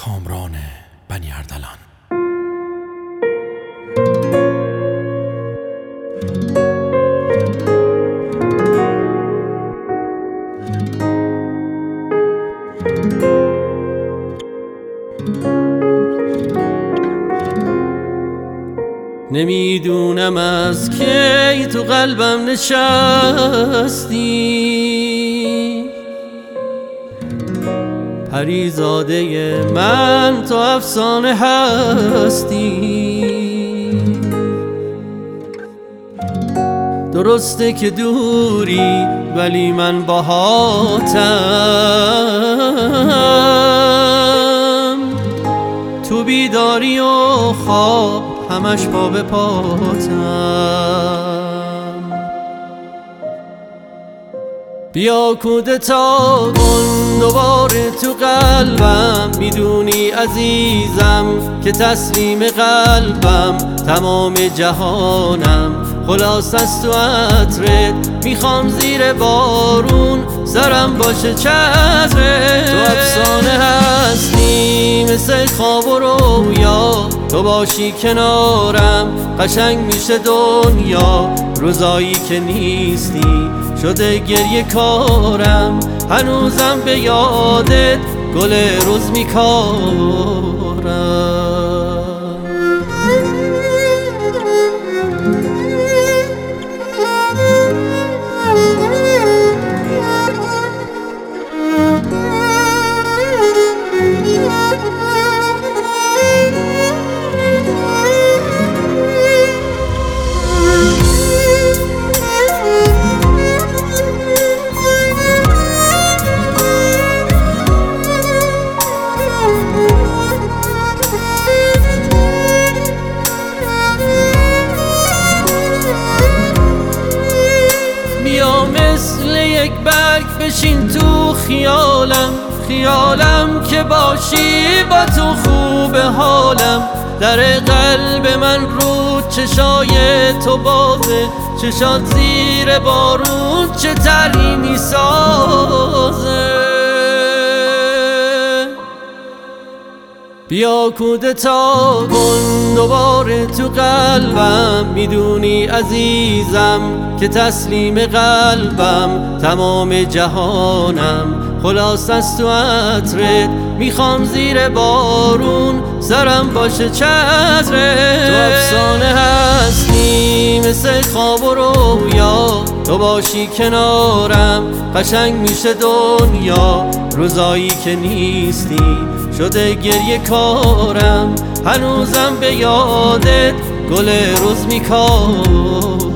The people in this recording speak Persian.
کامران بنی اردلان. نمیدونم از کی تو قلبم نشستی، پریزاده من تو افسانه هستی. درسته که دوری ولی من باهاتم، تو بیداری و خواب همش پا به پاتم. بیا کودتا کن دوباره تو قلبم، میدونی عزیزم که تسلیم قلبم، تمام جهانم خلاص از تو عطرت. میخوام زیر بارون سرم باشه چترت. تو افسانه هستی مثل خواب و رویا، تو باشی کنارم قشنگ میشه دنیا. روزایی که نیستی شده گریه کارم، هنوزم به یادت گل روز میکارم. مثل یک برگ بشین تو خیالم، خیالم که باشی با تو خوب حالم. در قلب من رو چشای تو بازه، چشات زیر بارون چه تری میسازه. بیا کودتا کن دوباره تو قلبم، میدونی عزیزم که تسلیم قلبم، تمام جهانم خلاص از تو عطرت. میخوام زیر بارون سرم باشه چترت. تو افسانه هستی مثل خواب و رویا، تو باشی کنارم قشنگ میشه دنیا. روزایی که نیستی شده گریه کارم، هنوزم به یادت گل روز میکارم.